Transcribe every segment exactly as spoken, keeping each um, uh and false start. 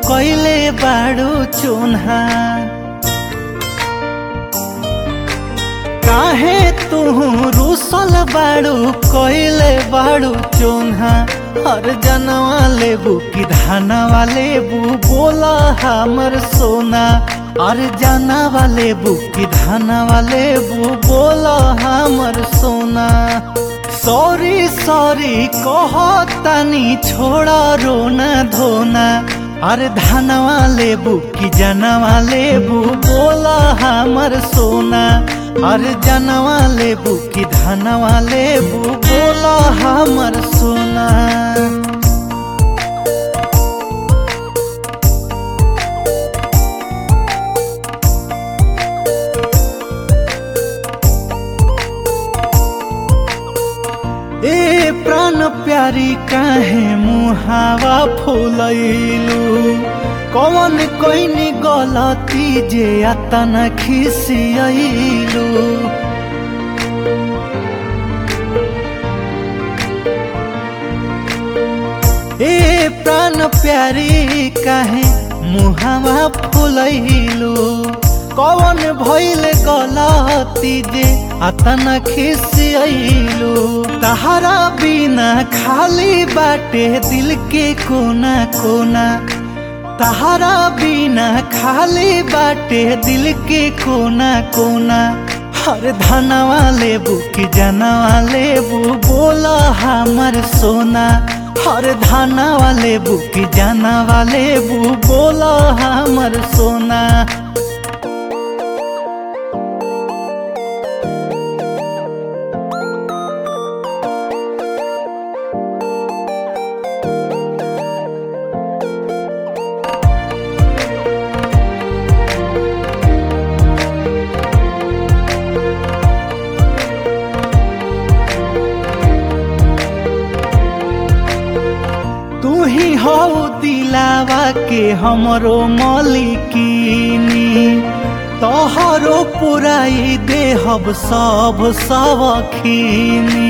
कइले बाड़ू चोन्हा। काहे तू रूसल बाड़ू कइले बाड़ू चोन्हा। हर जनवा लेबू की धानवा लेबू बोला हमर सोना। और जानवा लेबू की धानवा लेबू बोला हमर सोना। सॉरी सॉरी कहतानी छोड़ा रोना धोना। अरे धानवा लेबू की जानवा लेबू बोला हमर सोना। अरे जानवा लेबू की धानवा लेबू बोला हमर सोना। ए प्राण प्यारी काहे मुहावा फुलैलू। कौन कोइनी गलती जे अतना खिसियलू। ए प्राण प्यारी काहे मुहावा फुलैलू। कौन भइल गलती जे अतना खिसियलू। तहरा बिना खाली बाटे दिल के कोना कोना। तहरा बिना खाली बाटे दिल के कोना कोना। हर धनवा लेबू की जानवा लेबू बोला हमर सोना। हर धनवा लेबू की जानवा लेबू बोला हमर सोना। तू ही हो दिलावा के हमरो मलिकिनी। तोहरो पुराई देहब सब सबखिनी।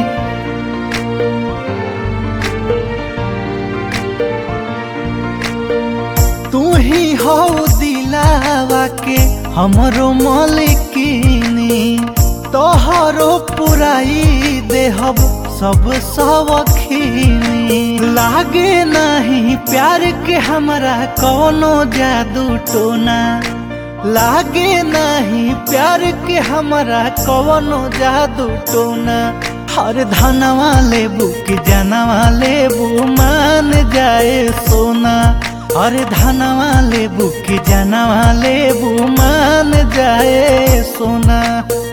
तू ही हो दिलावा के हमरो मलिकिनी। तोहरो पुराई देहब सब सबखिनी। लागे नहीं प्यार के हमरा कोनो जादू टोना। लागे नहीं प्यार के हमरा कोनो जादू टोना। हर धनवा लेबू की जानवा लेबू मान जाए सोना। हर धनवा लेबू की जानवा लेबू मान जाए सोना।